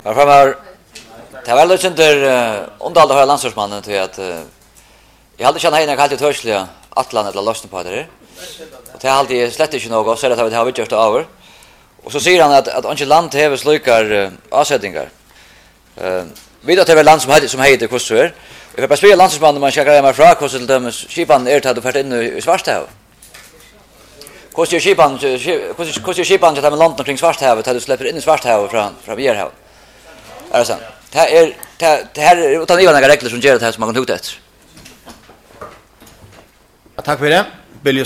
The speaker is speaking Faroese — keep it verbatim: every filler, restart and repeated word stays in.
Var framar. Det var väl inte under alla landslagsmannen till att jag hade känna henne kallt törsliga Atlant eller lossna på det. Och det har alltid slett inte något så det har vi har vi gjort över. Och så säger han att att inte land har slukar avsättningar. Eh vidare till land som hade som heter Kosovo. Jag bara spela landslagsmannen man checkar mig från Kosovo dömes skipan är att fått in i Svarthavet. Kosovo skipan Kosovo Kosovo skipan att ha land omkring Svarthavet hade släpper in i Svarthavet från från Bjärhavet. Är det sant? Det är det här utan några regler som gör det här som man kan hota efter. Tack för det.